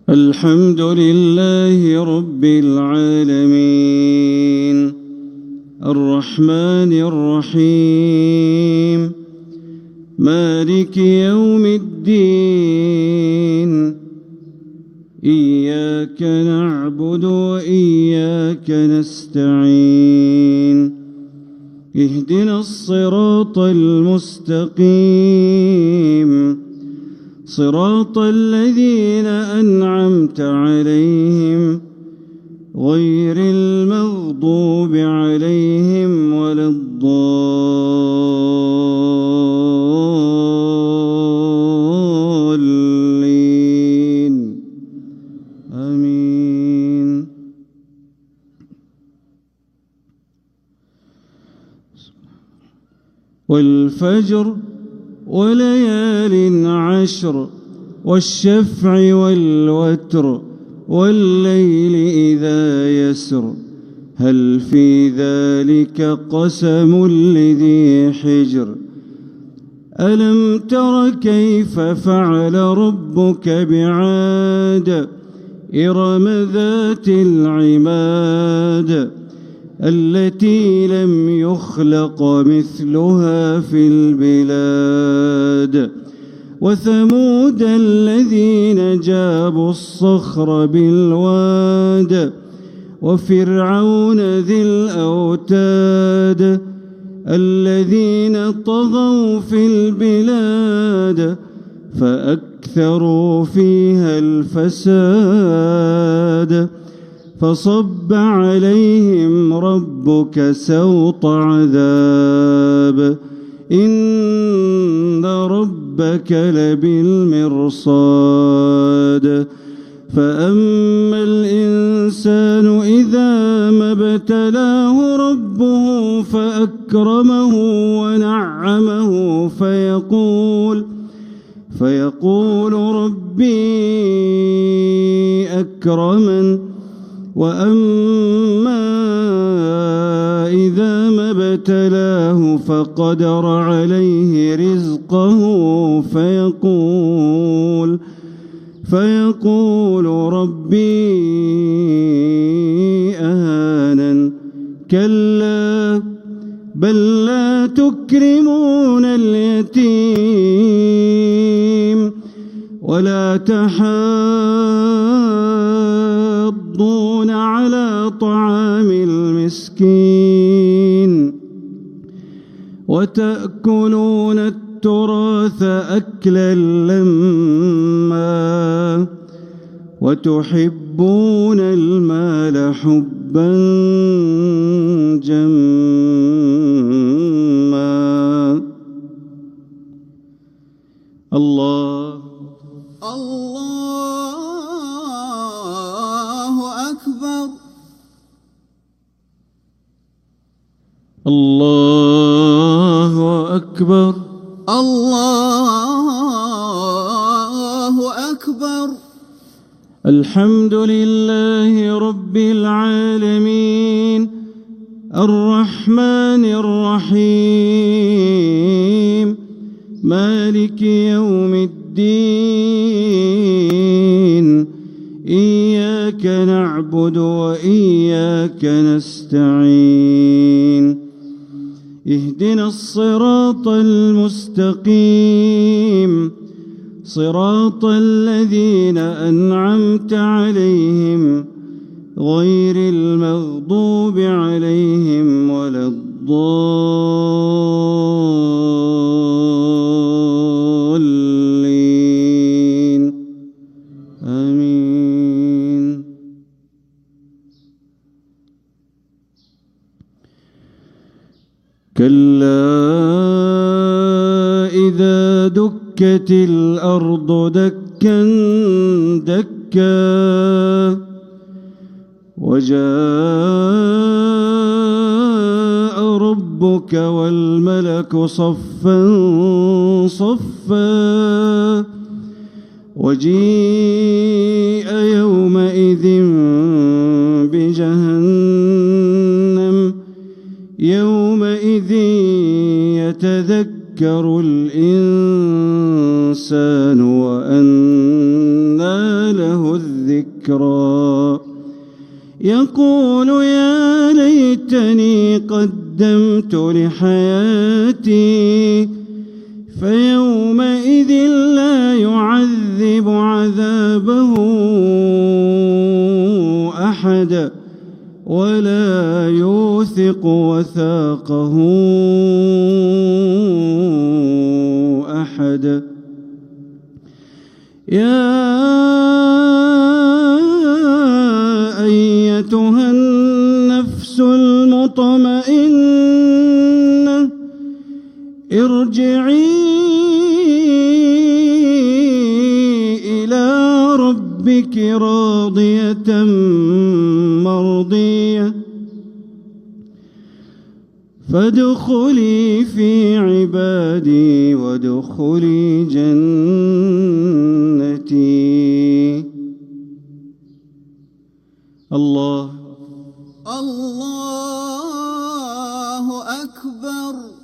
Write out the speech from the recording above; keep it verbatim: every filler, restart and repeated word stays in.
الحمد لله رب العالمين الرحمن الرحيم مالك يوم الدين إياك نعبد وإياك نستعين اهدنا الصراط المستقيم صراط الذين أنعمت عليهم غير المغضوب عليهم ولا الضالين آمين. والفجر وليال عشر والشفع والوتر والليل إذا يسر هل في ذلك قسم لذي حجر ألم تر كيف فعل ربك بعاد إرم ذات العماد التي لم يخلق مثلها في البلاد وثمود الذين جابوا الصخر بالواد وفرعون ذي الأوتاد الذين طغوا في البلاد فأكثروا فيها الفساد فصب عليهم ربك سوط عذاب إن ربك لبالمرصاد فأما الإنسان إذا ما ابتلاه ربه فأكرمه ونعمه فيقول فيقول ربي أكرمن وأما إذا ما ابتلاه فقدر عليه رزقه فيقول فيقول ربي أهانن كلا بل لا تكرمون اليتيم ولا تحاضون على طعام المسكين وتأكلون التراث أكلا لما وتحبون المال حبا جما. الله الله أكبر الله أكبر الله أكبر. الحمد لله رب العالمين الرحمن الرحيم مالك يوم الدين إياك نعبد وإياك نستعين اهدنا الصراط المستقيم صراط الذين أنعمت عليهم غير المغضوب عليهم ولا الضالين آمين. كلا إذا دكت الأرض دكا دكا وجاء ربك والملك صفا صفا وجيء يومئذ بجهنم يومئذ يتذكر الإنسان وأنى له الذكر ذكرا يقول يا ليتني قدمت لحياتي فيومئذ لا يعذب عذابه أحد ولا يوثق وثاقه أحد. يا أيتها النفس المطمئنة ارجعي إلى ربك راضية مرضية فادخلي في عبادي وادخلي جنتي. الله الله أكبر.